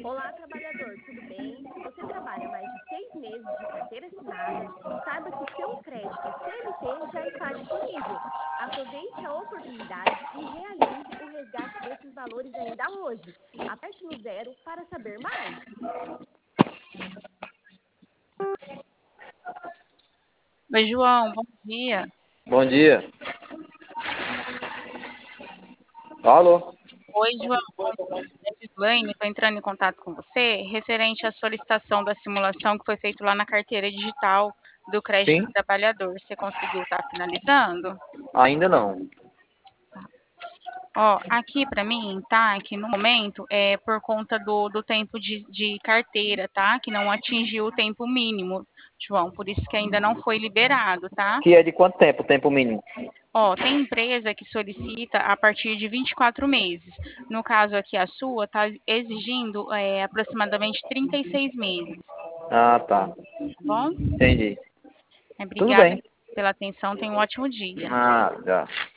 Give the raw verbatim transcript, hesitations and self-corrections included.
Olá, trabalhador, tudo bem? Se você trabalha mais de seis meses de carteira assinada, saiba que seu crédito C L T já está disponível. Aproveite a oportunidade e realize o resgate desses valores ainda hoje. Aperte no zero para saber mais. Oi, João, bom dia. Bom dia. Alô? Oi, João, bom dia. É Gislaine, estou entrando em contato com você referente à solicitação da simulação que foi feita lá na carteira digital do crédito Sim? do trabalhador. Você conseguiu estar finalizando? Ainda não. Ó, aqui para mim, tá? Que no momento é por conta do, do tempo de, de carteira, tá? Que não atingiu o tempo mínimo, João, por isso que ainda não foi liberado, tá? Que é de quanto tempo, o tempo mínimo? Ó, tem empresa que solicita a partir de vinte e quatro meses. No caso aqui, a sua está exigindo é, aproximadamente trinta e seis meses, Ah, tá. tá bom? Entendi. É, Tudo Obrigada bem. pela atenção, tenha um ótimo dia. Ah, já.